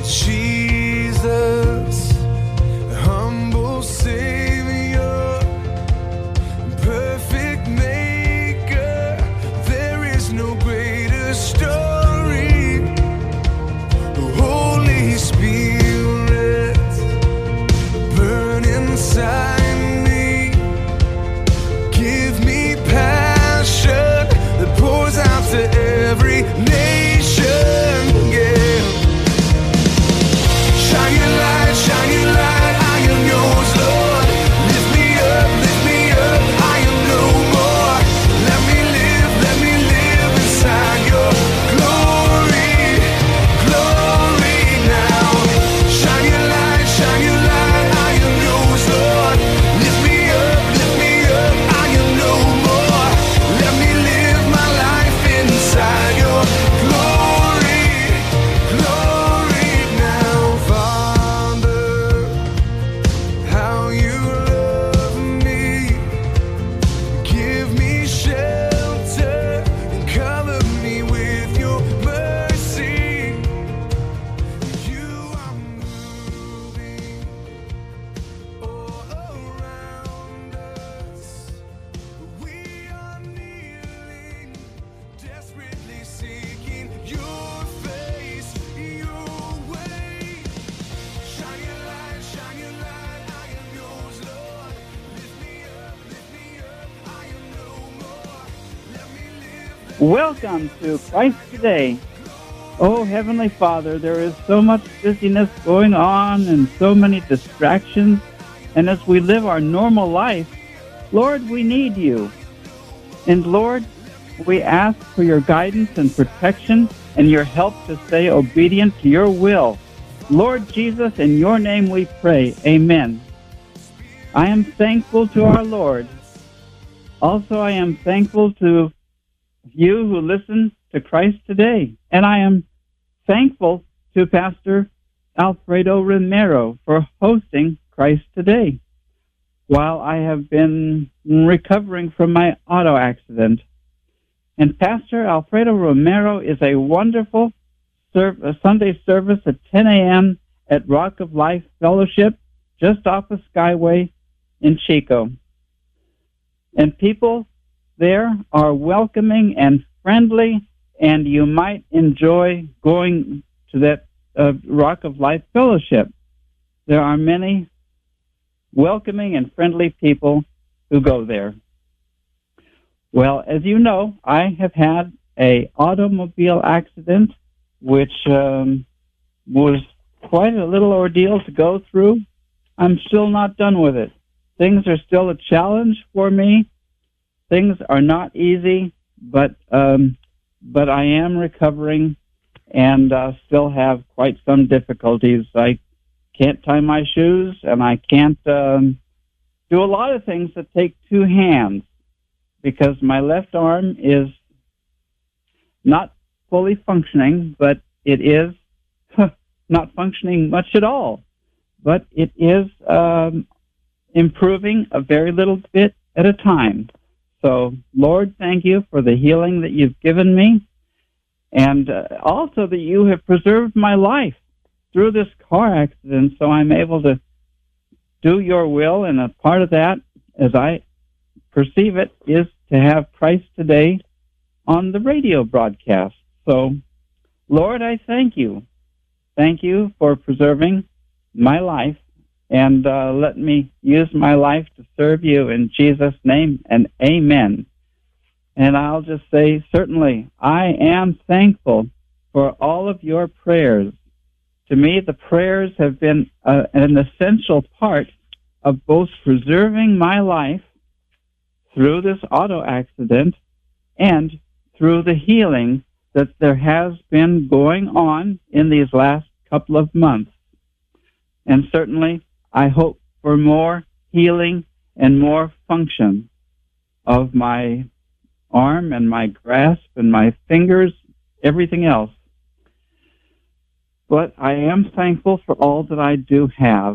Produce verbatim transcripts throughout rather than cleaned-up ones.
Jesus, humble Savior, perfect Maker, there is no greater story. Holy Spirit, burn inside me, give me passion that pours out to every nation. Yeah. Shine your light, shine your light, I am yours, Lord. Lift me up, lift me up, I am no more. Let me live, let me live inside your glory, glory now. Shine your light, shine your light, I am yours, Lord. Lift me up, lift me up, I am no more. Let me live my life inside your glory, glory now. Father, how you love me, give me shelter and cover me with your mercy. You are moving all around us. We are kneeling, desperately seeking your face, your way. Shine your light, shine your light, I am yours, Lord. Lift me up, lift me up, I am no more. Let me live, let Welcome to Christ Today. Oh, Heavenly Father, there is so much busyness going on and so many distractions. And as we live our normal life, Lord, we need you. And Lord, we ask for your guidance and protection and your help to stay obedient to your will. Lord Jesus, in your name we pray. Amen. I am thankful to our Lord. Also, I am thankful to you who listen to Christ Today. And I am thankful to Pastor Alfredo Romero for hosting Christ Today while I have been recovering from my auto accident. And Pastor Alfredo Romero is a wonderful serv- a Sunday service at ten a.m. at Rock of Life Fellowship, just off of Skyway in Chico. And people there are welcoming and friendly, and you might enjoy going to that uh, Rock of Life Fellowship. There are many welcoming and friendly people who go there. Well, as you know, I have had a automobile accident, which um, was quite a little ordeal to go through. I'm still not done with it. Things are still a challenge for me. Things are not easy, but um, but I am recovering and uh, still have quite some difficulties. I can't tie my shoes, and I can't um, do a lot of things that take two hands because my left arm is not fully functioning, but it is not functioning much at all. But it is um, improving a very little bit at a time. So, Lord, thank you for the healing that you've given me, and uh, also that you have preserved my life through this car accident, so I'm able to do your will, and a part of that, as I perceive it, is to have Christ Today on the radio broadcast. So, Lord, I thank you. Thank you for preserving my life, and uh, let me use my life to serve you in Jesus' name, and amen. And I'll just say, certainly, I am thankful for all of your prayers. To me, the prayers have been uh, an essential part of both preserving my life through this auto accident and through the healing that there has been going on in these last couple of months. And certainly, I hope for more healing and more function of my arm and my grasp and my fingers, everything else. But I am thankful for all that I do have.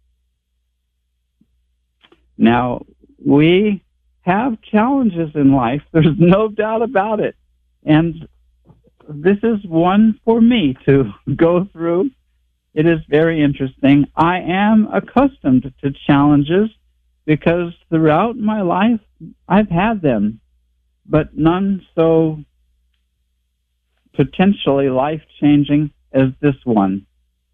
Now, we have challenges in life. There's no doubt about it. And this is one for me to go through It is very interesting. I am accustomed to challenges because throughout my life I've had them, but none so potentially life-changing as this one.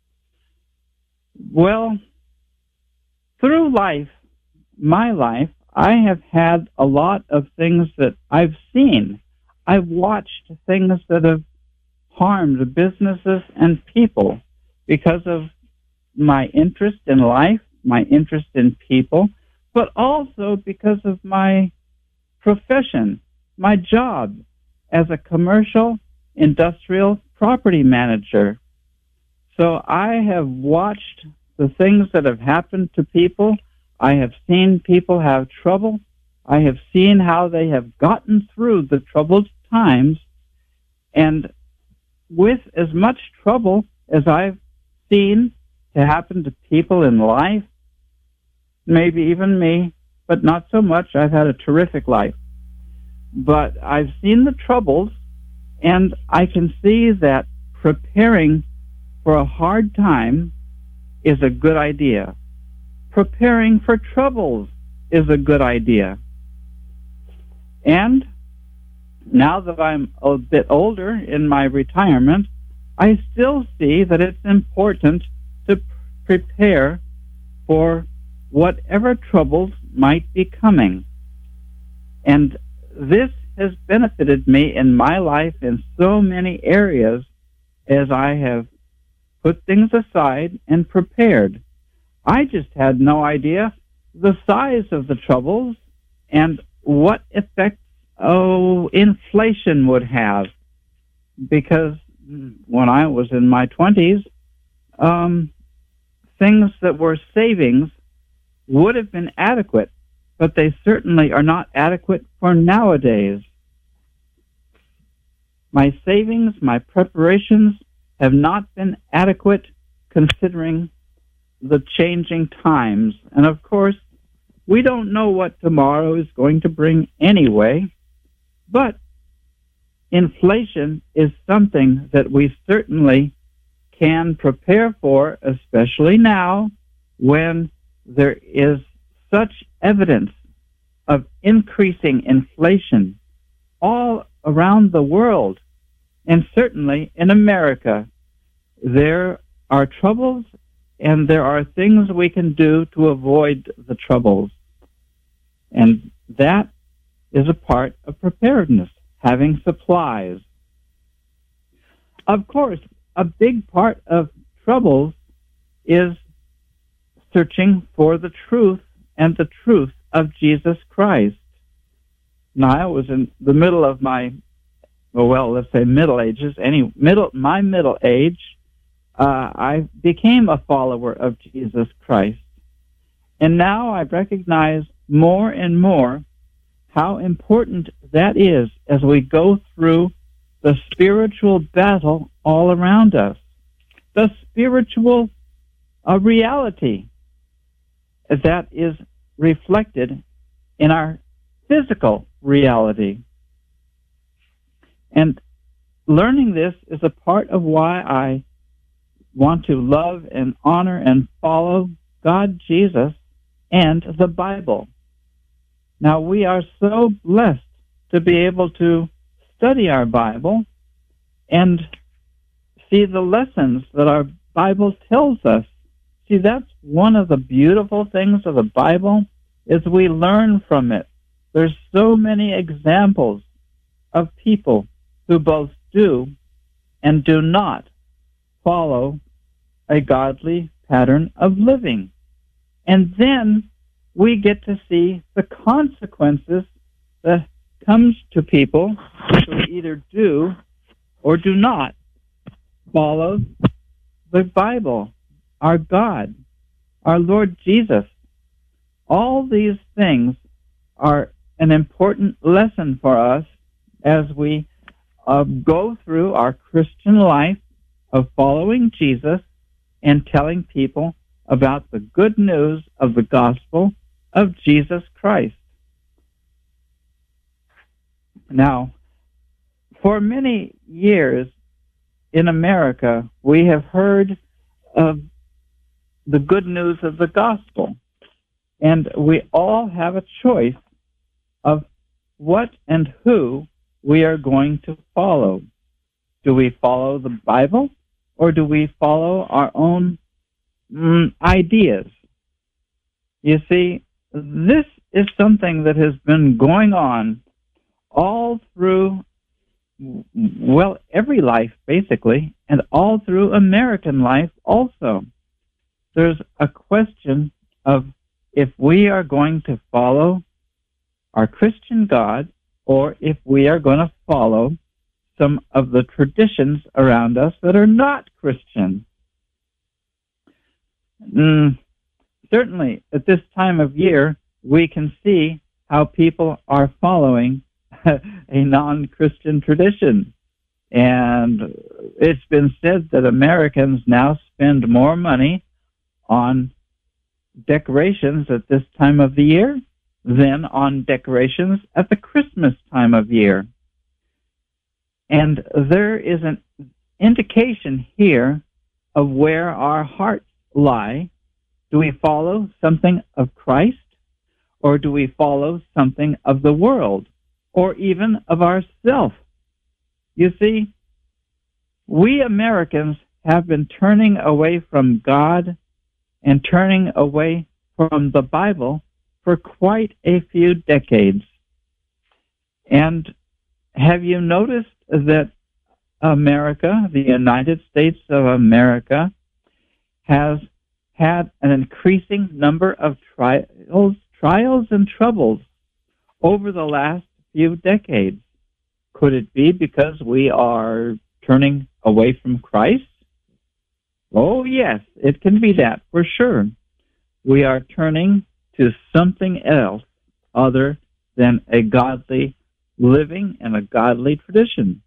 Well, through life, my life, I have had a lot of things that I've seen. I've watched things that have harmed businesses and people because of my interest in life, my interest in people, but also because of my profession, my job as a commercial industrial property manager. So I have watched the things that have happened to people. I have seen people have trouble. I have seen how they have gotten through the troubled times. And with as much trouble as I've seen to happen to people in life, maybe even me, but not so much. I've had a terrific life. But I've seen the troubles, and I can see that preparing for a hard time is a good idea. Preparing for troubles is a good idea. And now that I'm a bit older in my retirement, I still see that it's important to prepare for whatever troubles might be coming. And this has benefited me in my life in so many areas as I have put things aside and prepared. I just had no idea the size of the troubles and what effects, oh, inflation would have. Because when I was in my twenties, um, things that were savings would have been adequate, but they certainly are not adequate for nowadays. My savings, my preparations have not been adequate considering the changing times. And of course, we don't know what tomorrow is going to bring anyway, but inflation is something that we certainly can prepare for, especially now when there is such evidence of increasing inflation all around the world, and certainly in America. There are troubles, and there are things we can do to avoid the troubles. And that is a part of preparedness, having supplies. Of course, a big part of troubles is searching for the truth and the truth of Jesus Christ. Now, I was in the middle of my, well, let's say middle ages, any middle, my middle age, uh, I became a follower of Jesus Christ. And now I recognize more and more how important that is as we go through the spiritual battle all around us, the spiritual uh, reality that is reflected in our physical reality. And learning this is a part of why I want to love and honor and follow God, Jesus, and the Bible. Now, we are so blessed to be able to study our Bible and see the lessons that our Bible tells us. See, that's one of the beautiful things of the Bible, is we learn from it. There's so many examples of people who both do and do not follow a godly pattern of living. And then we get to see the consequences that comes to people who either do or do not follow the Bible, our God, our Lord Jesus. All these things are an important lesson for us as we uh, go through our Christian life of following Jesus and telling people about the good news of the gospel of Jesus Christ. Now, for many years in America, we have heard of the good news of the gospel. And we all have a choice of what and who we are going to follow. Do we follow the Bible, or do we follow our own mm, ideas? You see, this is something that has been going on all through, well, every life, basically, and all through American life also. There's a question of if we are going to follow our Christian God, or if we are going to follow some of the traditions around us that are not Christian. Mm, certainly, at this time of year, we can see how people are following a non-Christian tradition. And it's been said that Americans now spend more money on decorations at this time of the year than on decorations at the Christmas time of year. And there is an indication here of where our hearts lie. Do we follow something of Christ, or do we follow something of the world, or even of ourselves? You see, we Americans have been turning away from God and turning away from the Bible for quite a few decades. And have you noticed that America, the United States of America, has had an increasing number of trials, trials and troubles over the last few decades? Could it be because we are turning away from Christ? Oh, yes, it can be that, for sure. We are turning to something else other than a godly living and a godly tradition.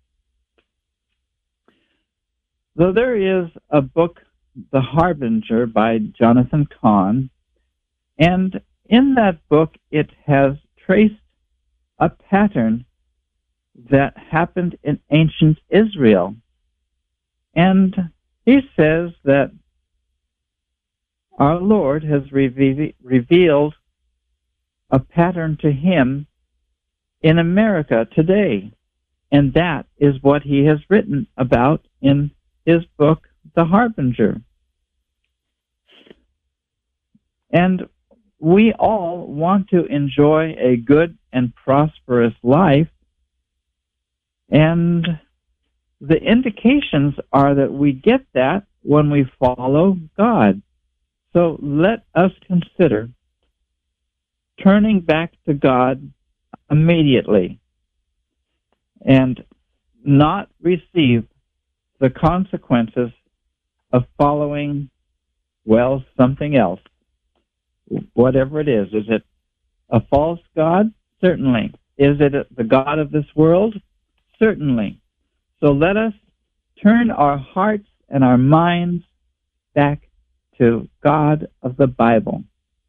Though there is a book, The Harbinger, by Jonathan Cahn, and in that book it has traced a pattern that happened in ancient Israel. And he says that our Lord has reve- revealed a pattern to him in America today. And that is what he has written about in his book, The Harbinger. And we all want to enjoy a good and prosperous life, and the indications are that we get that when we follow God. So let us consider turning back to God immediately and not receive the consequences of following, well, something else. Whatever it is. Is it a false god? Certainly. Is it the god of this world? Certainly. So let us turn our hearts and our minds back to God of the Bible.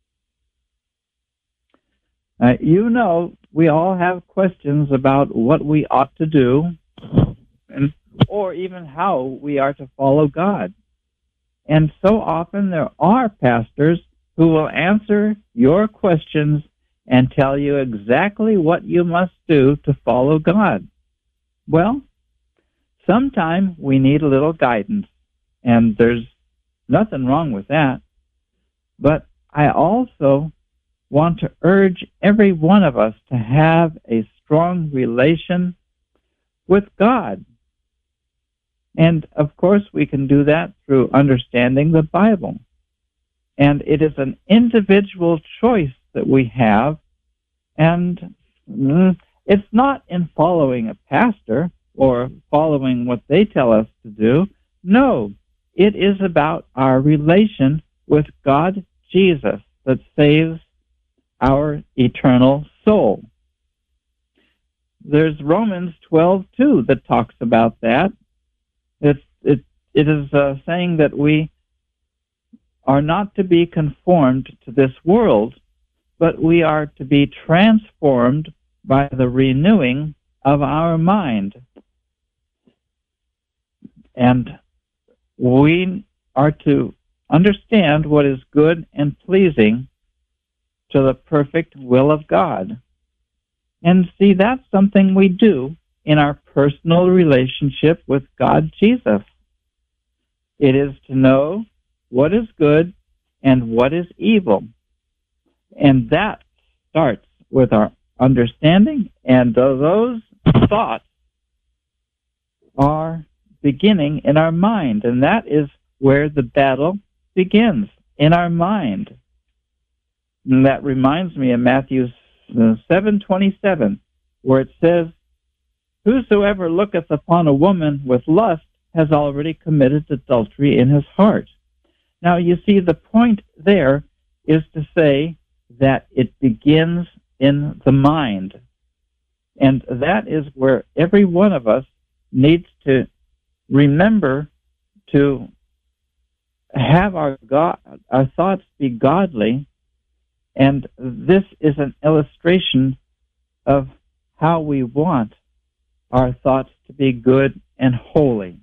Uh, you know, we all have questions about what we ought to do, and, or even how we are to follow God. And so often there are pastors who will answer your questions and tell you exactly what you must do to follow God. Well, sometimes we need a little guidance, and there's nothing wrong with that. But I also want to urge every one of us to have a strong relation with God. And, of course, we can do that through understanding the Bible. And it is an individual choice that we have, and mm, it's not in following a pastor or following what they tell us to do. No, it is about our relation with God Jesus that saves our eternal soul. There's Romans twelve two that talks about that. It's, it, it is uh, saying that we are not to be conformed to this world, but we are to be transformed by the renewing of our mind. And we are to understand what is good and pleasing to the perfect will of God. And see, that's something we do in our personal relationship with God Jesus. It is to know what is good and what is evil. And that starts with our understanding, and those thoughts are beginning in our mind, and that is where the battle begins, in our mind. And that reminds me of Matthew seven twenty-seven, where it says, "Whosoever looketh upon a woman with lust has already committed adultery in his heart." Now, you see, the point there is to say that it begins in the mind. And that is where every one of us needs to remember to have our God, our thoughts be godly. And this is an illustration of how we want our thoughts to be good and holy.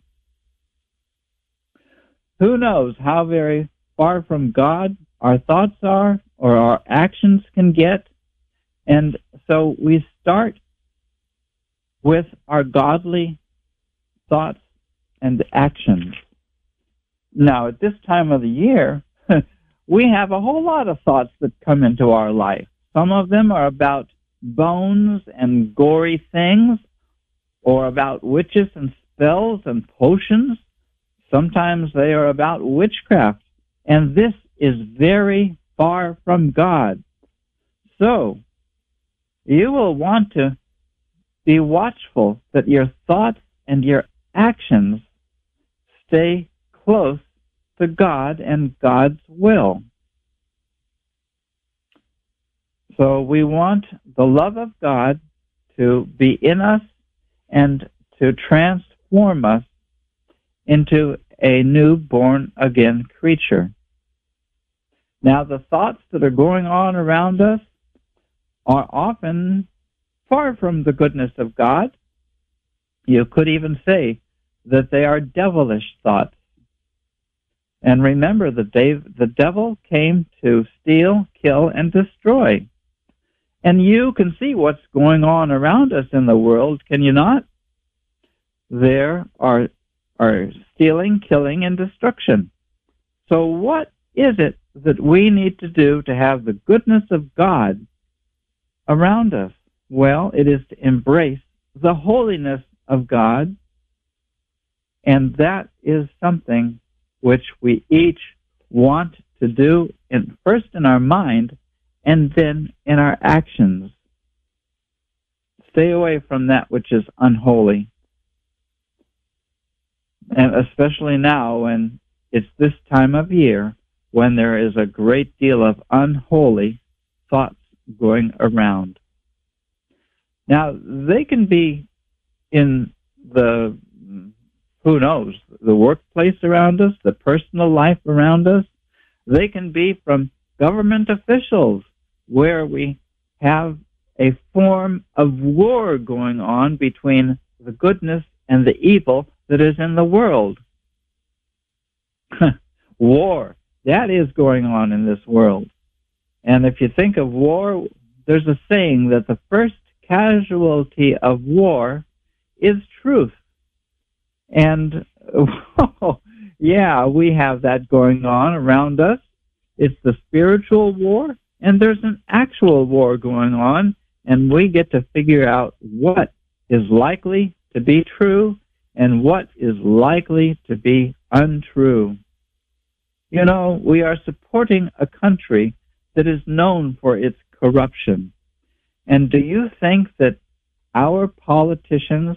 Who knows how very far from God our thoughts are or our actions can get? And so we start with our godly thoughts and actions. Now, at this time of the year, we have a whole lot of thoughts that come into our life. Some of them are about bones and gory things, or about witches and spells and potions. Sometimes they are about witchcraft, and this is very far from God. So, you will want to be watchful that your thoughts and your actions stay close to God and God's will. So we want the love of God to be in us and to transform us into a new born-again creature. Now, the thoughts that are going on around us are often far from the goodness of God. You could even say that they are devilish thoughts. And remember that the devil came to steal, kill, and destroy. And you can see what's going on around us in the world, can you not? There are, are stealing, killing, and destruction. So what is it that we need to do to have the goodness of God around us? Well, it is to embrace the holiness of God, and that is something which we each want to do in, first in our mind and then in our actions. Stay away from that which is unholy. And especially now when it's this time of year when there is a great deal of unholy thoughts going around. Now, they can be in the, who knows, the workplace around us, the personal life around us. They can be from government officials, where we have a form of war going on between the goodness and the evil that is in the world. War, that is going on in this world. And if you think of war, there's a saying that the first casualty of war is truth. And, oh, yeah, we have that going on around us. It's the spiritual war, and there's an actual war going on, and we get to figure out what is likely to be true and what is likely to be untrue. You know, we are supporting a country that is known for its corruption. And do you think that our politicians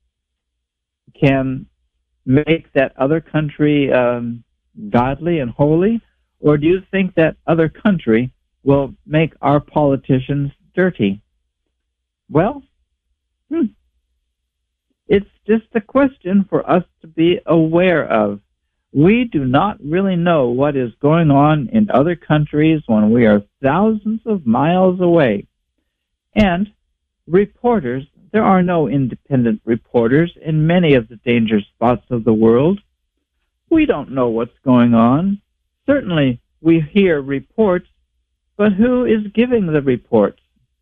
can make that other country um, godly and holy? Or do you think that other country will make our politicians dirty? Well, hmm, it's just a question for us to be aware of. We do not really know what is going on in other countries when we are thousands of miles away. And reporters, there are no independent reporters in many of the danger spots of the world. We don't know what's going on. Certainly, we hear reports, but who is giving the reports?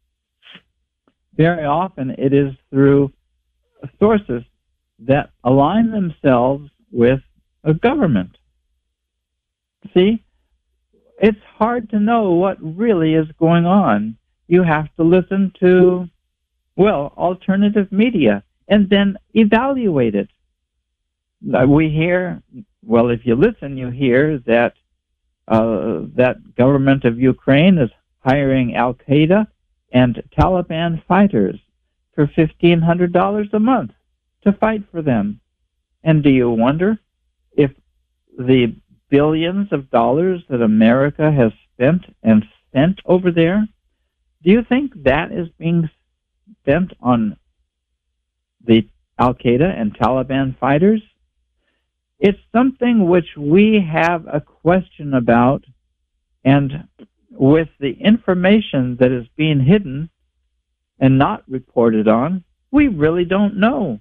Very often, it is through sources that align themselves with a government. See, it's hard to know what really is going on. You have to listen to, well, alternative media and then evaluate it. We hear, well, if you listen, you hear that uh, that government of Ukraine is hiring Al-Qaeda and Taliban fighters for fifteen hundred dollars a month to fight for them. And do you wonder if the billions of dollars that America has spent and spent over there, do you think that is being spent on the Al-Qaeda and Taliban fighters? It's something which we have a question about, and with the information that is being hidden and not reported on, we really don't know.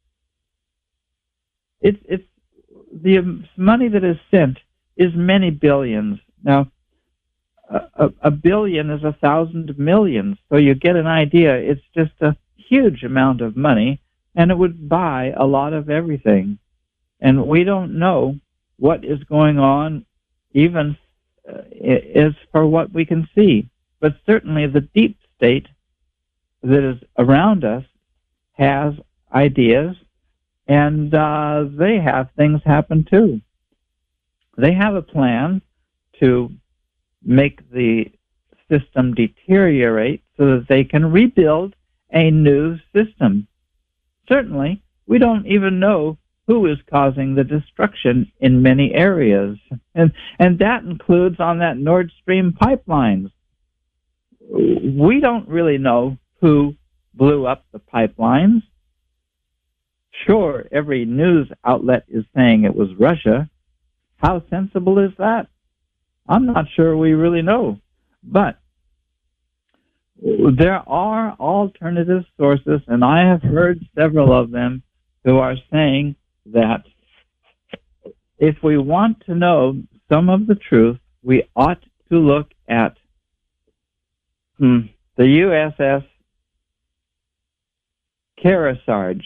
It's it's the money that is sent is many billions. Now, a, a billion is a thousand millions, so you get an idea. It's just a huge amount of money, and it would buy a lot of everything. And we don't know what is going on, even uh, is for what we can see. But certainly the deep state that is around us has ideas, and uh, they have things happen too. They have a plan to make the system deteriorate so that they can rebuild a new system. Certainly, we don't even know who is causing the destruction in many areas. And and that includes on that Nord Stream pipelines. We don't really know who blew up the pipelines. Sure, every news outlet is saying it was Russia. How sensible is that? I'm not sure we really know. But there are alternative sources, and I have heard several of them who are saying that if we want to know some of the truth, we ought to look at hmm, the U S S Kearsarge.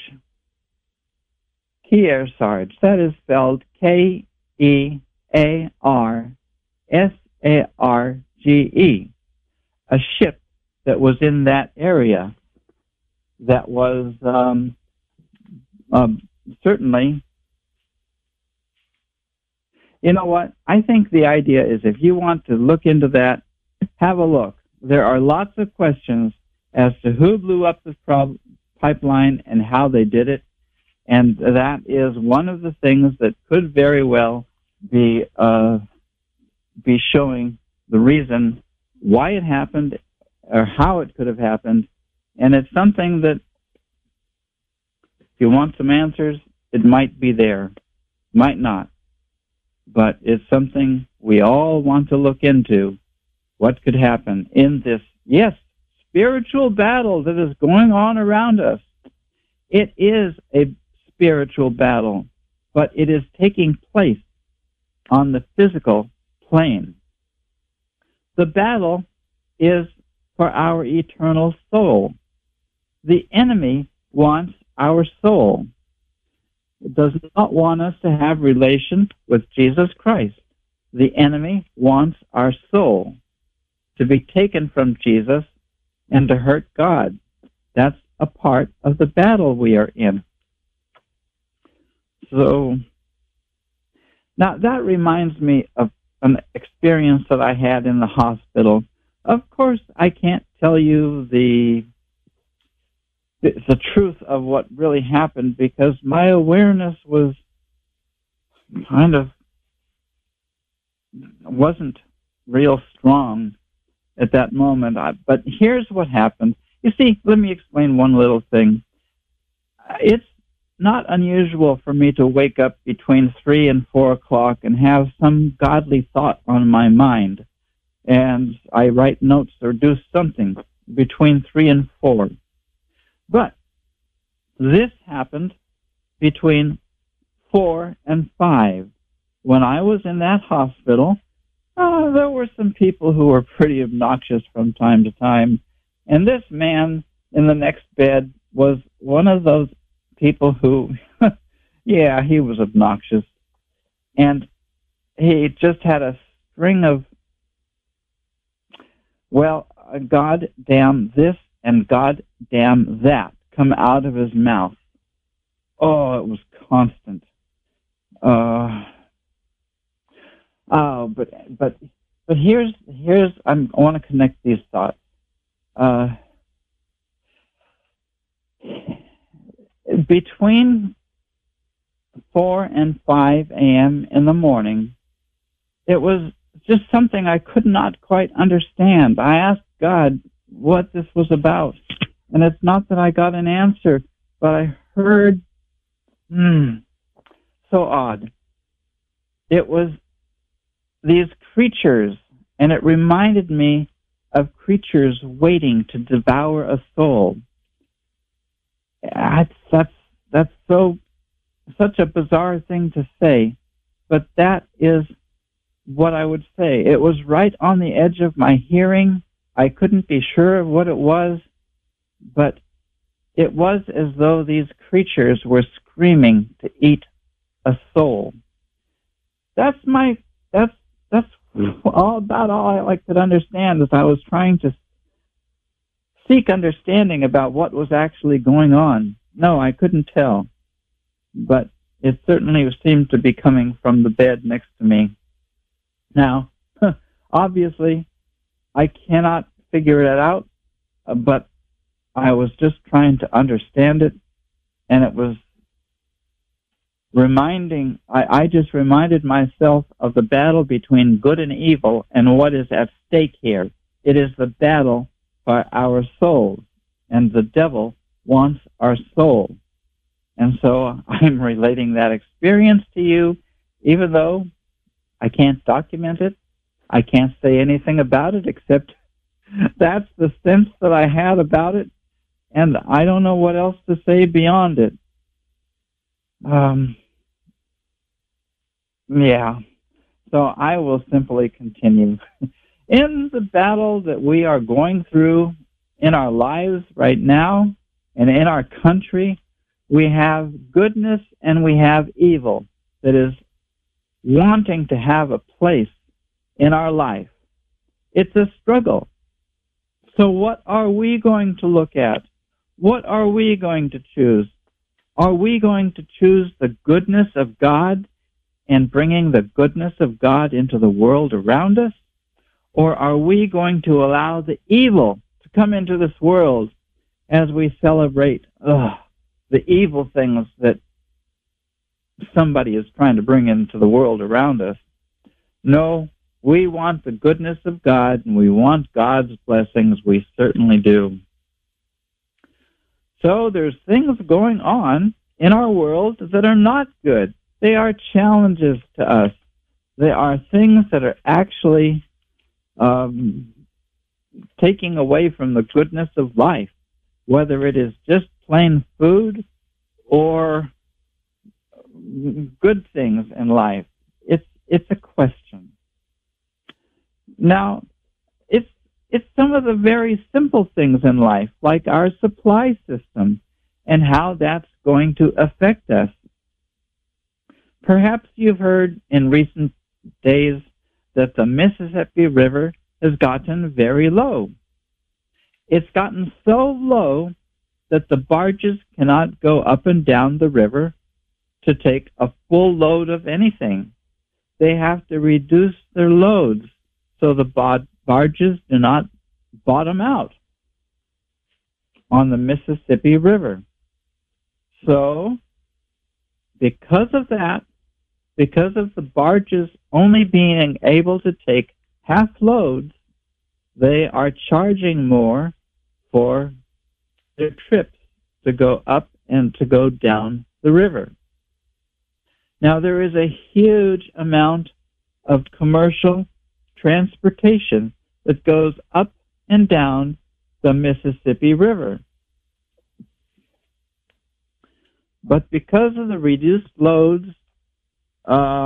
Kearsarge. That is spelled K E A R S A R G E. A ship that was in that area that was um, um, certainly, you know what? I think the idea is if you want to look into that, have a look. There are lots of questions as to who blew up this prob- pipeline and how they did it, and that is one of the things that could very well be uh, be showing the reason why it happened or how it could have happened, and it's something that if you want some answers, it might be there, might not. But it's something we all want to look into, what could happen in this, yes, spiritual battle that is going on around us. It is a spiritual battle, but it is taking place on the physical plane. The battle is for our eternal soul. The enemy wants our soul. It does not want us to have relation with Jesus Christ. The enemy wants our soul to be taken from Jesus and to hurt God. That's a part of the battle we are in. So, now that reminds me of an experience that I had in the hospital. Of course, I can't tell you the the truth of what really happened because my awareness was kind of wasn't real strong at that moment. But here's what happened. You see, let me explain one little thing. It's not unusual for me to wake up between three and four o'clock and have some godly thought on my mind. And I write notes or do something between three and four. But this happened between four and five. when I was in that hospital, uh, there were some people who were pretty obnoxious from time to time. And this man in the next bed was one of those people who, yeah, he was obnoxious. And he just had a string of, well, God damn this and God damn that come out of his mouth. Oh, it was constant. Uh, oh, but but but here's here's I'm, I want to connect these thoughts. Uh, between four and five a.m. in the morning, it was just something I could not quite understand. I asked God what this was about, and it's not that I got an answer, but I heard, hmm, so odd. It was these creatures, and it reminded me of creatures waiting to devour a soul. That's, that's, that's so, such a bizarre thing to say, but that is what I would say. It was right on the edge of my hearing. I couldn't be sure of what it was, but it was as though these creatures were screaming to eat a soul. That's my, that's, that's all about all I like to understand as I was trying to seek understanding about what was actually going on. No, I couldn't tell, but it certainly seemed to be coming from the bed next to me. Now, obviously, I cannot figure it out, but I was just trying to understand it, and it was reminding, I, I just reminded myself of the battle between good and evil and what is at stake here. It is the battle for our souls, and the devil wants our soul. And so I'm relating that experience to you, even though I can't document it. I can't say anything about it except that's the sense that I had about it, and I don't know what else to say beyond it. Um, yeah, so I will simply continue. In the battle that we are going through in our lives right now and in our country, we have goodness and we have evil that is wanting to have a place in our life. It's a struggle. So what are we going to look at? What are we going to choose? Are we going to choose the goodness of God and bringing the goodness of God into the world around us? Or are we going to allow the evil to come into this world as we celebrate ugh, the evil things that somebody is trying to bring into the world around us? No, we want the goodness of God, and we want God's blessings. We certainly do. So there's things going on in our world that are not good. They are challenges to us. They are things that are actually um, taking away from the goodness of life, whether it is just plain food or good things in life. It's it's a question. Now, it's it's some of the very simple things in life, like our supply system and how that's going to affect us. Perhaps you've heard in recent days that the Mississippi River has gotten very low. It's gotten so low that the barges cannot go up and down the river to take a full load of anything. They have to reduce their loads so the bar- barges do not bottom out on the Mississippi River. So, because of that, because of the barges only being able to take half loads, they are charging more for their trips to go up and to go down the river. Now, there is a huge amount of commercial transportation that goes up and down the Mississippi River. But because of the reduced loads, uh,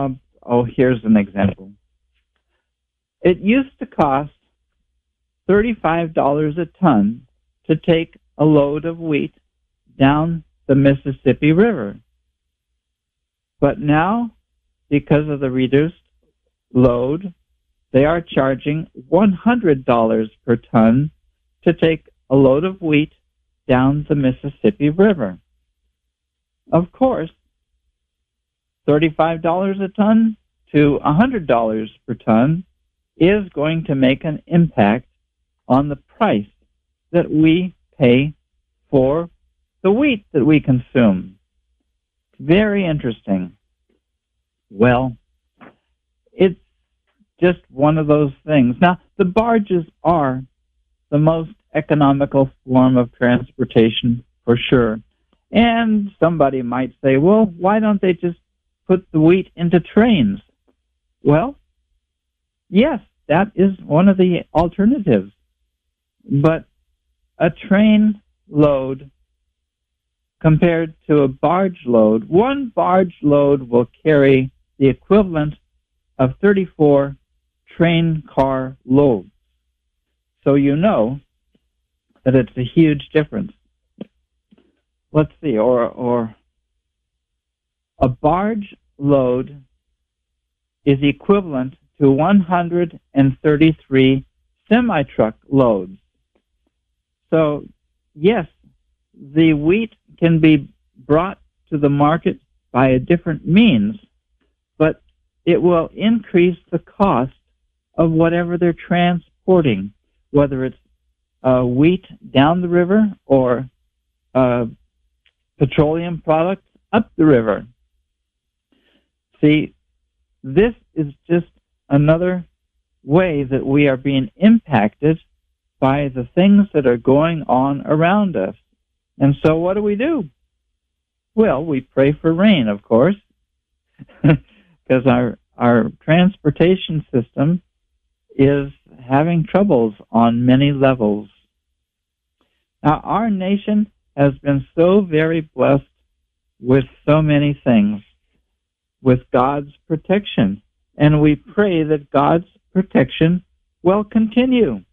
oh, here's an example. It used to cost thirty-five dollars a ton to take a load of wheat down the Mississippi River. But now, because of the reduced load, they are charging one hundred dollars per ton to take a load of wheat down the Mississippi River. Of course, thirty-five dollars a ton to one hundred dollars per ton is going to make an impact on the price that we pay for the wheat that we consume. Very interesting. Well, it's just one of those things. Now, the barges are the most economical form of transportation for sure. And somebody might say, well, why don't they just put the wheat into trains? Well, yes, that is one of the alternatives. But a train load compared to a barge load, one barge load will carry the equivalent of thirty-four train car loads. So you know that it's a huge difference. Let's see, or or a barge load is equivalent to one hundred thirty-three semi-truck loads. So, yes, the wheat can be brought to the market by a different means, but it will increase the cost of whatever they're transporting, whether it's uh, wheat down the river or uh, petroleum products up the river. See, this is just another way that we are being impacted by the things that are going on around us. And so what do we do? Well, we pray for rain, of course, because our, our transportation system is having troubles on many levels. Now, our nation has been so very blessed with so many things, with God's protection, and we pray that God's protection will continue.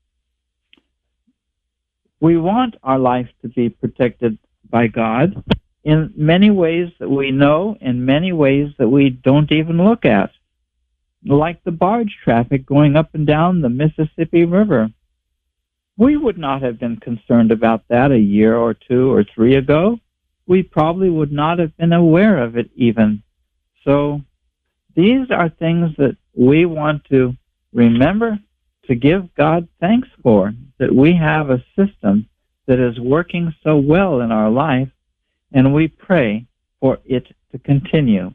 We want our life to be protected by God in many ways that we know, in many ways that we don't even look at, like the barge traffic going up and down the Mississippi River. We would not have been concerned about that a year or two or three ago. We probably would not have been aware of it even. So these are things that we want to remember to give God thanks for, that we have a system that is working so well in our life, and we pray for it to continue.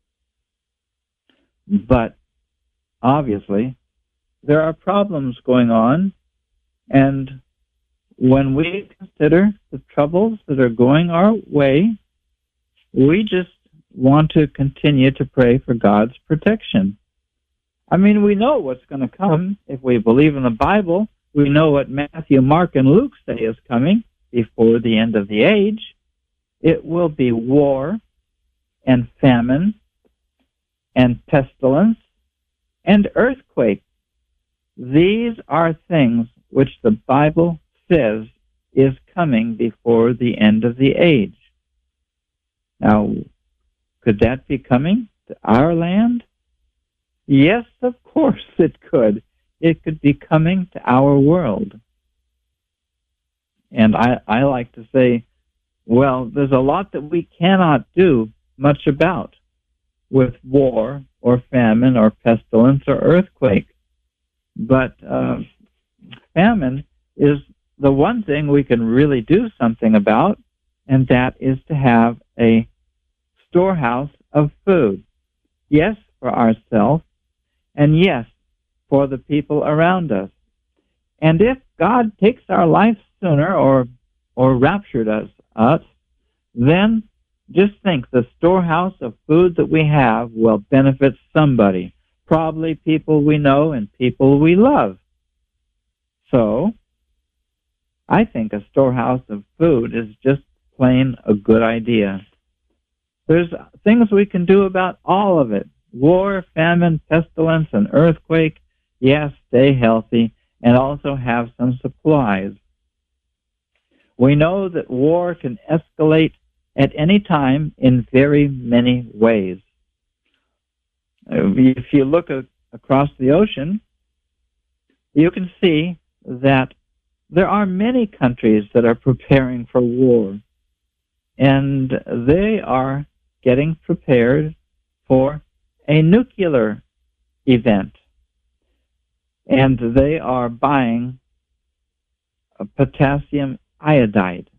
But obviously, there are problems going on, and when we consider the troubles that are going our way, we just want to continue to pray for God's protection. I mean, we know what's going to come if we believe in the Bible. We know what Matthew, Mark, and Luke say is coming before the end of the age. It will be war and famine and pestilence and earthquake. These are things which the Bible says is coming before the end of the age. Now, could that be coming to our land? Yes, of course it could. It could be coming to our world. And I, I like to say, well, there's a lot that we cannot do much about with war or famine or pestilence or earthquake. But uh, famine is the one thing we can really do something about, and that is to have a storehouse of food. Yes, for ourselves, and yes, for the people around us. And if God takes our life sooner or or raptured us, us, then just think the storehouse of food that we have will benefit somebody, probably people we know and people we love. So, I think a storehouse of food is just plain a good idea. There's things we can do about all of it, war, famine, pestilence, and earthquake. Yes, stay healthy and also have some supplies. We know that war can escalate at any time in very many ways. If you look a, across the ocean, you can see that there are many countries that are preparing for war, and they are getting prepared for a nuclear event, and they are buying potassium iodide.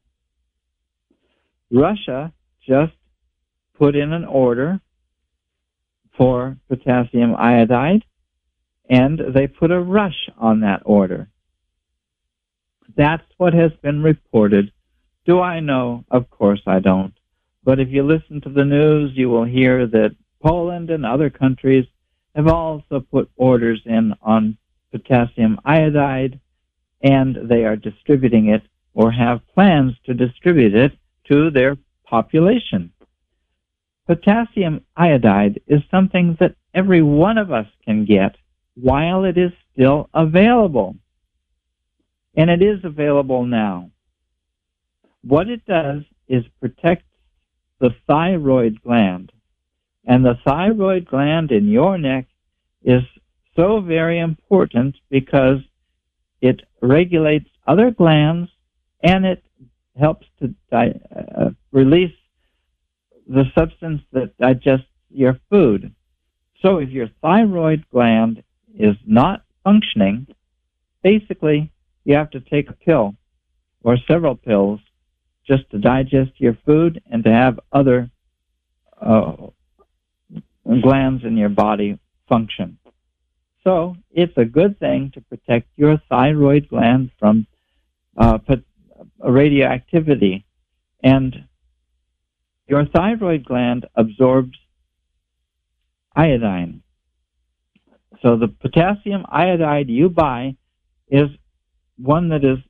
Russia just put in an order for potassium iodide, and they put a rush on that order. That's what has been reported. Do I know? Of course I don't. But if you listen to the news, you will hear that Poland and other countries have also put orders in on potassium iodide, and they are distributing it or have plans to distribute it to their population. Potassium iodide is something that every one of us can get while it is still available. And it is available now. What it does is protect the thyroid gland. And the thyroid gland in your neck is so very important because it regulates other glands and it helps to di- uh, release the substance that digests your food. So if your thyroid gland is not functioning, basically you have to take a pill or several pills just to digest your food and to have other uh, glands in your body function. So it's a good thing to protect your thyroid gland from uh, radioactivity. And your thyroid gland absorbs iodine. So the potassium iodide you buy is one that is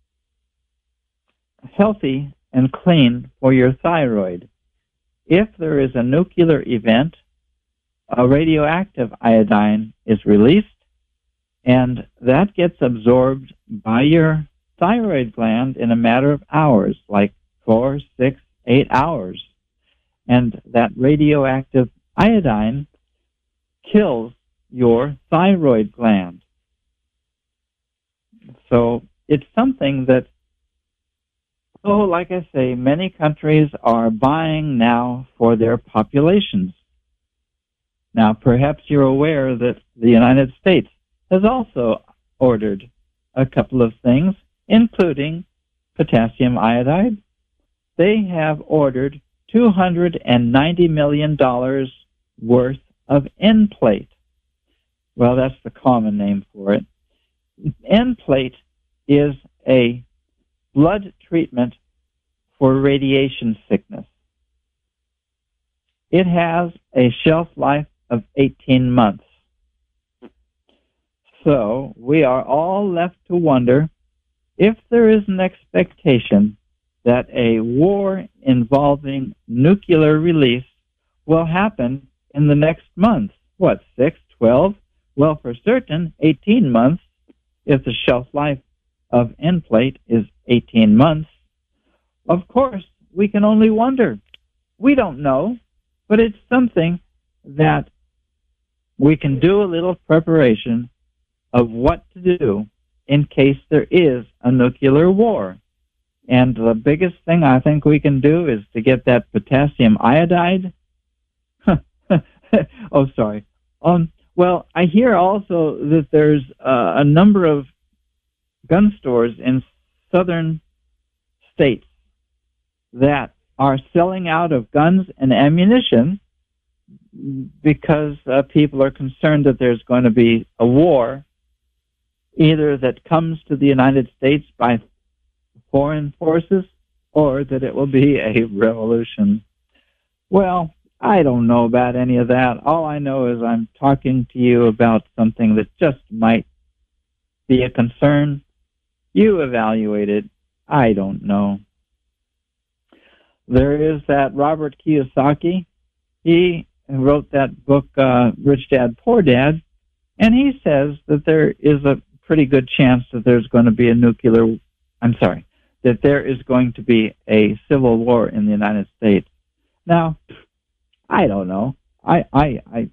healthy and clean for your thyroid. If there is a nuclear event, a radioactive iodine is released, and that gets absorbed by your thyroid gland in a matter of hours, like four, six, eight hours. And that radioactive iodine kills your thyroid gland. So it's something that, oh, like I say, many countries are buying now for their populations. Now, perhaps you're aware that the United States has also ordered a couple of things, including potassium iodide. They have ordered two hundred ninety million dollars worth of Nplate. Well, that's the common name for it. Nplate is a blood treatment for radiation sickness. It has a shelf life of eighteen months. So we are all left to wonder if there is an expectation that a war involving nuclear release will happen in the next month. What, six, twelve? Well, for certain, eighteen months, if the shelf life of Nplate is eighteen months. Of course, we can only wonder. We don't know, but it's something that we can do a little preparation of what to do in case there is a nuclear war. And the biggest thing I think we can do is to get that potassium iodide. oh, sorry. Um, well, I hear also that there's uh, a number of gun stores in southern states that are selling out of guns and ammunition because uh, people are concerned that there's going to be a war, either that comes to the United States by foreign forces or that it will be a revolution. Well, I don't know about any of that. All I know is I'm talking to you about something that just might be a concern. You evaluate it. I don't know. There is that Robert Kiyosaki. He wrote that book, uh, Rich Dad, Poor Dad, and he says that there is a pretty good chance that there's going to be a nuclear, I'm sorry, that there is going to be a civil war in the United States. Now, I don't know. I, I, I,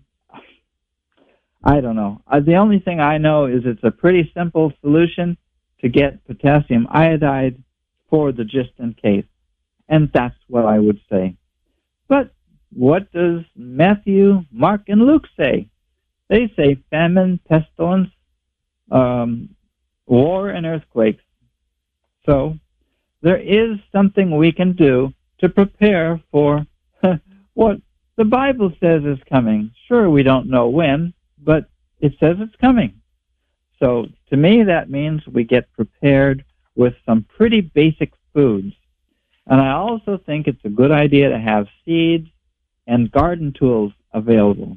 I don't know. Uh, the only thing I know is it's a pretty simple solution to get potassium iodide for the just in case. And that's what I would say. But what does Matthew, Mark, and Luke say? They say famine, pestilence, um, war, and earthquakes. So there is something we can do to prepare for what the Bible says is coming. Sure, we don't know when, but it says it's coming. So to me, that means we get prepared with some pretty basic foods. And I also think it's a good idea to have seeds and garden tools available.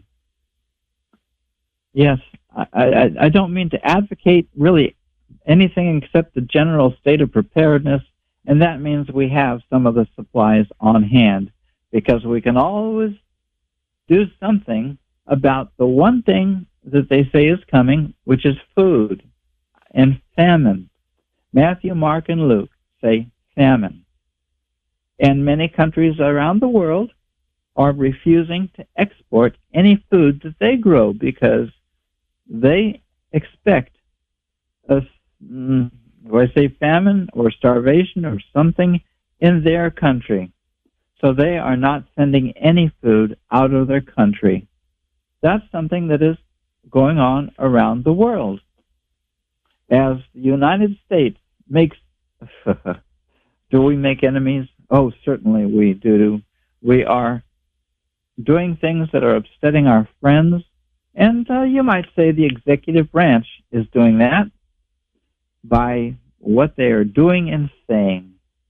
Yes, I, I, I don't mean to advocate really anything except the general state of preparedness, and that means we have some of the supplies on hand, because we can always do something about the one thing that they say is coming, which is food and famine. Matthew, Mark, and Luke say famine. And many countries around the world are refusing to export any food that they grow because they expect a, mm, do I say famine or starvation or something in their country. So they are not sending any food out of their country. That's something that is going on around the world. As the United States makes, do we make enemies? Oh, certainly we do. We are doing things that are upsetting our friends, and uh, you might say the executive branch is doing that by what they are doing and saying.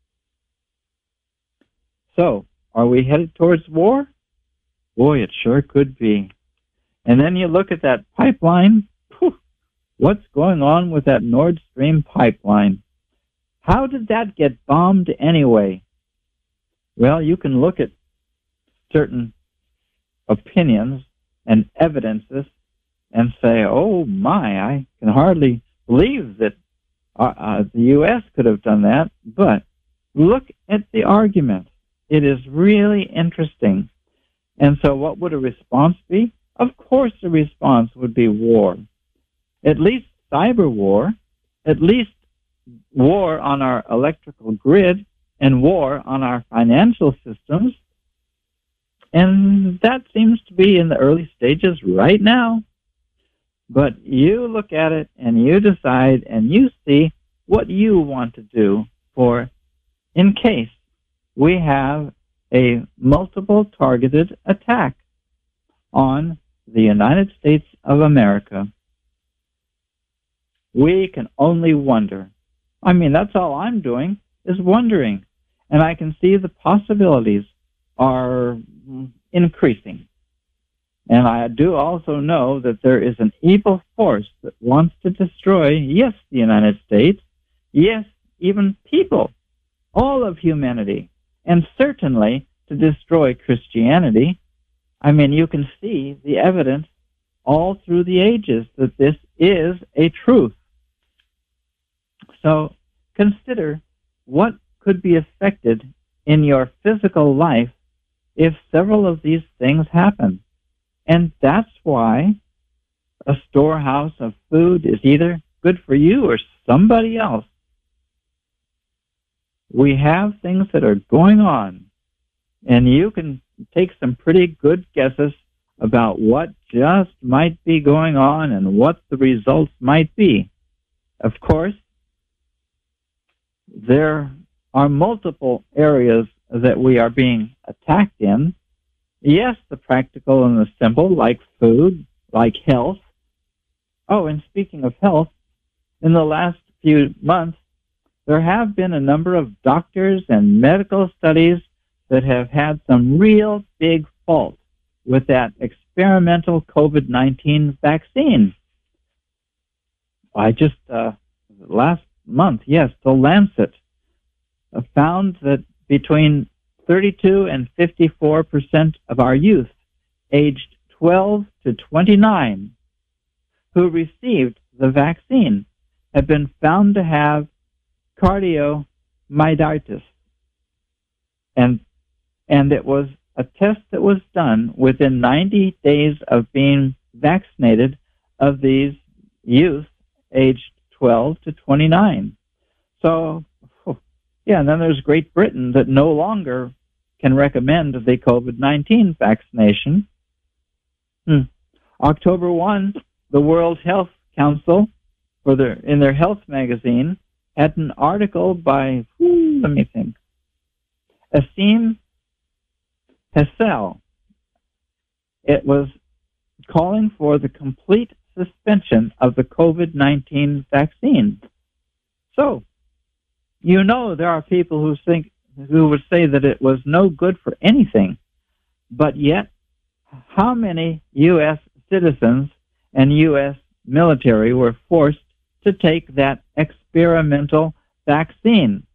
So, are we headed towards war? Boy, it sure could be. And then you look at that pipeline. Whew, what's going on with that Nord Stream pipeline? How did that get bombed anyway? Well, you can look at certain opinions and evidences and say, oh my, I can hardly believe that uh, uh, the U S could have done that. But look at the argument. It is really interesting. And so what would a response be? Of course the response would be war. At least cyber war, at least war on our electrical grid, and war on our financial systems. And that seems to be in the early stages right now. But you look at it and you decide and you see what you want to do for in case we have a multiple targeted attack on the United States of America. We can only wonder. I mean, that's all I'm doing is wondering. And I can see the possibilities are increasing. And I do also know that there is an evil force that wants to destroy, yes, the United States, yes, even people, all of humanity, and certainly to destroy Christianity. I mean, you can see the evidence all through the ages that this is a truth. So consider what could be affected in your physical life if several of these things happen. And that's why a storehouse of food is either good for you or somebody else. We have things that are going on, and you can take some pretty good guesses about what just might be going on and what the results might be. Of course, there are multiple areas that we are being attacked in. Yes, the practical and the simple, like food, like health. Oh, and speaking of health, in the last few months, there have been a number of doctors and medical studies that have had some real big fault with that experimental COVID nineteen vaccine. I just, uh, last month, yes, The Lancet found that between thirty-two and fifty-four percent of our youth aged twelve to twenty-nine who received the vaccine have been found to have cardiomyocytes. And, and it was a test that was done within ninety days of being vaccinated of these youth aged twelve to twenty-nine. So, yeah, and then there's Great Britain that no longer can recommend the COVID nineteen vaccination. Hmm. October first, the World Health Council, for their, in their health magazine, had an article by, whoo, let me think, Asim Hassel. It was calling for the complete suspension of the COVID nineteen vaccine. So, you know there are people who think, who would say that it was no good for anything, but yet, how many U S citizens and U S military were forced to take that experimental vaccine?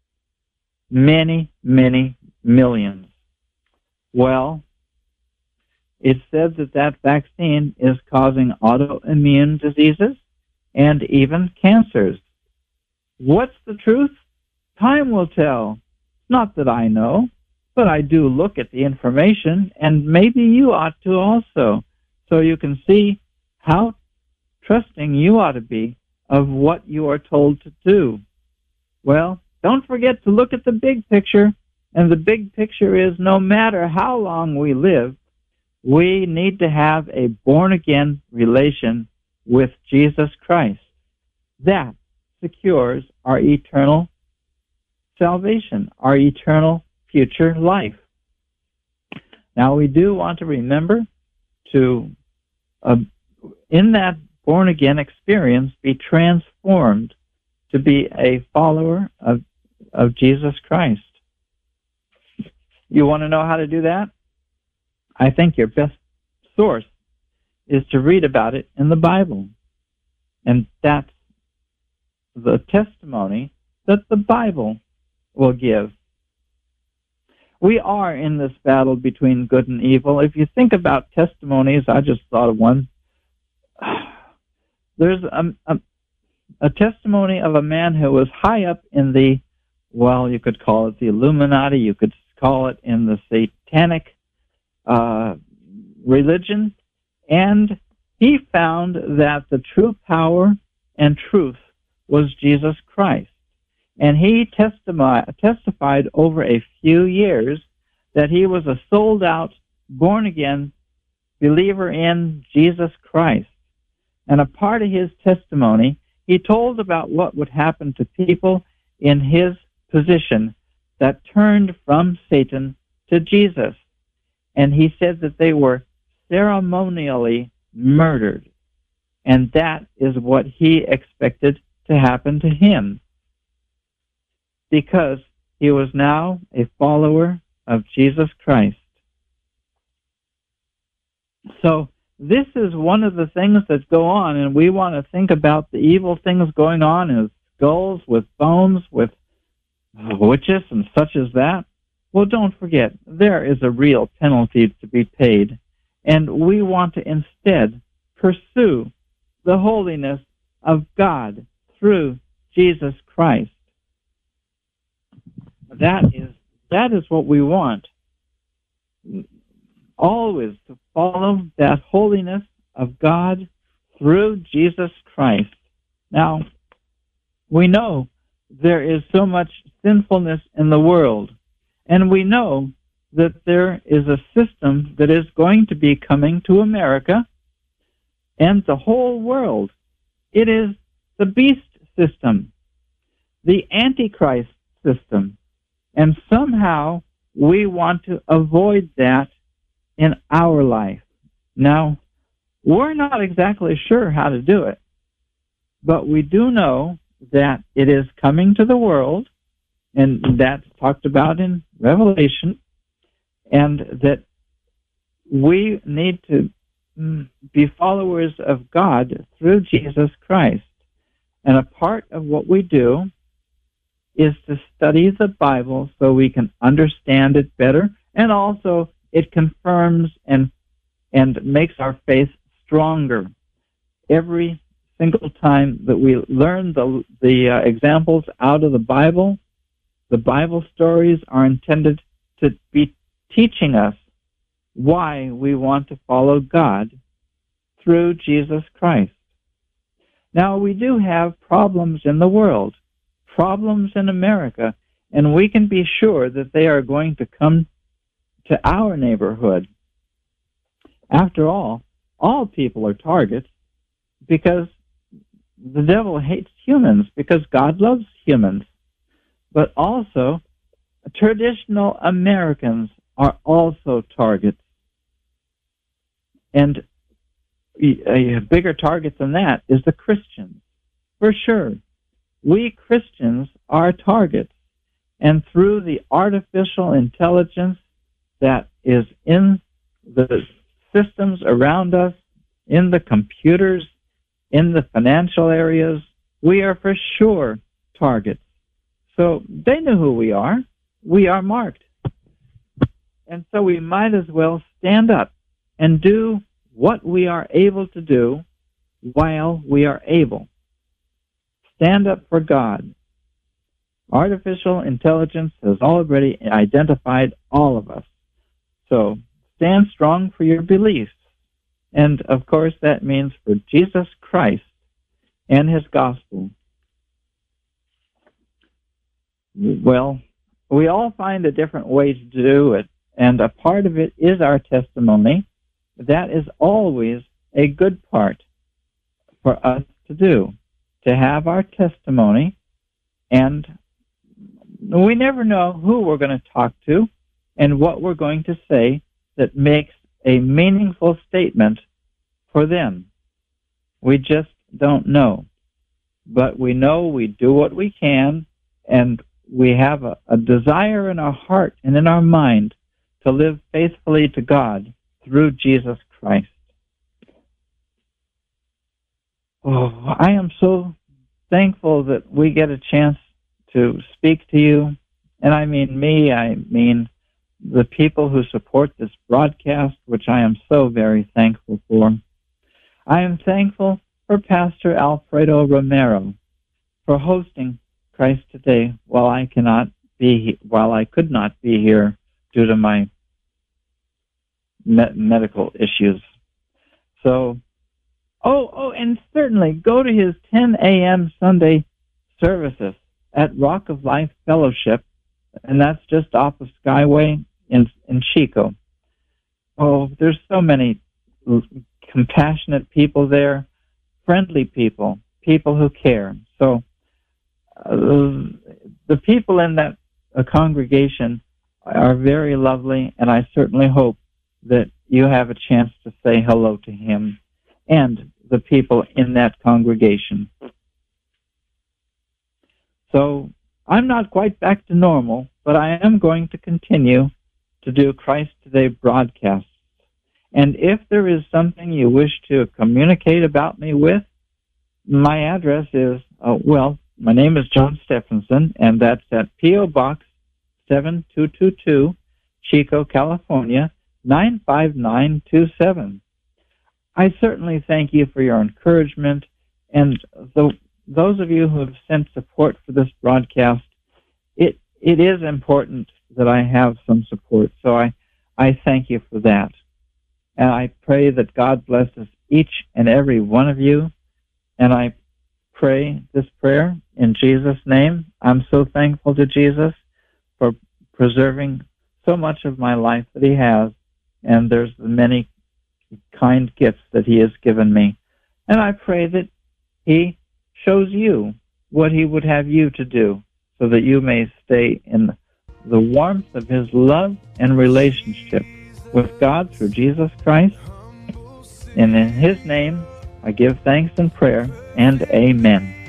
Many, many millions. Well, it's said that that vaccine is causing autoimmune diseases and even cancers. What's the truth? Time will tell. Not that I know, but I do look at the information, and maybe you ought to also, so you can see how trusting you ought to be of what you are told to do. Well, don't forget to look at the big picture, and the big picture is no matter how long we live, we need to have a born-again relation with Jesus Christ. That secures our eternal salvation, our eternal future life. Now, we do want to remember to, uh, in that born-again experience, be transformed to be a follower of, of Jesus Christ. You want to know how to do that? I think your best source is to read about it in the Bible. And that's the testimony that the Bible will give. We are in this battle between good and evil. If you think about testimonies, I just thought of one. There's a, a, a testimony of a man who was high up in the, well, you could call it the Illuminati, you could call it in the satanic uh, religion, and he found that the true power and truth was Jesus Christ. And he testified, testified over a few years that he was a sold-out, born-again believer in Jesus Christ. And a part of his testimony, he told about what would happen to people in his position that turned from Satan to Jesus. And he said that they were ceremonially murdered. And that is what he expected to happen to him, because he was now a follower of Jesus Christ. So this is one of the things that go on, and we want to think about the evil things going on in skulls with bones, with witches and such as that. Well, don't forget, there is a real penalty to be paid, and we want to instead pursue the holiness of God through Jesus Christ. That is that is what we want. Always to follow that holiness of God through Jesus Christ. Now, we know there is so much sinfulness in the world, and we know that there is a system that is going to be coming to America and the whole world. It is the beast system, the Antichrist system. And somehow we want to avoid that in our life. Now, we're not exactly sure how to do it, but we do know that it is coming to the world, and that's talked about in Revelation, and that we need to be followers of God through Jesus Christ. And a part of what we do is to study the Bible so we can understand it better, and also it confirms and and makes our faith stronger. Every single time that we learn the, the uh, examples out of the Bible, the Bible stories are intended to be teaching us why we want to follow God through Jesus Christ. Now, we do have problems in the world, problems in America, and we can be sure that they are going to come to our neighborhood. After all, all people are targets because the devil hates humans, because God loves humans. But also, traditional Americans are also targets. And a bigger target than that is the Christians. For sure, we Christians are targets. And through the artificial intelligence that is in the systems around us, in the computers, in the financial areas, we are for sure targets. So they know who we are. We are marked. And so we might as well stand up and do what we are able to do while we are able. Stand up for God. Artificial intelligence has already identified all of us. So stand strong for your beliefs. And, of course, that means for Jesus Christ and his gospel. Well, we all find a different way to do it, and a part of it is our testimony. That is always a good part for us to do, to have our testimony, and we never know who we're going to talk to and what we're going to say that makes a meaningful statement for them. We just don't know. But we know we do what we can, and we have a, a desire in our heart and in our mind to live faithfully to God through Jesus Christ. Oh, I am so thankful that we get a chance to speak to you. And I mean me, I mean the people who support this broadcast, which I am so very thankful for. I am thankful for Pastor Alfredo Romero for hosting Christ Today while I cannot be while I could not be here due to my me- medical issues. So, oh, oh, and certainly go to his ten a.m. Sunday services at Rock of Life Fellowship, and that's just off of Skyway in in Chico. Oh, there's so many compassionate people there, friendly people, people who care. So uh, the people in that uh, congregation are very lovely, and I certainly hope that you have a chance to say hello to him and the people in that congregation. So I'm not quite back to normal, but I am going to continue to do Christ Today broadcasts. And if there is something you wish to communicate about me with, my address is, uh, well, my name is John Stephenson, and that's at P O. Box seven two two two, Chico, California, nine five nine two seven. I certainly thank you for your encouragement, and the, those of you who have sent support for this broadcast, it it is important that I have some support, so I, I thank you for that. And I pray that God blesses each and every one of you. And I pray this prayer in Jesus' name. I'm so thankful to Jesus for preserving so much of my life that he has. And there's the many kind gifts that he has given me. And I pray that he shows you what he would have you to do so that you may stay in the warmth of his love and relationship with God through Jesus Christ. And in his name, I give thanks and prayer, and amen.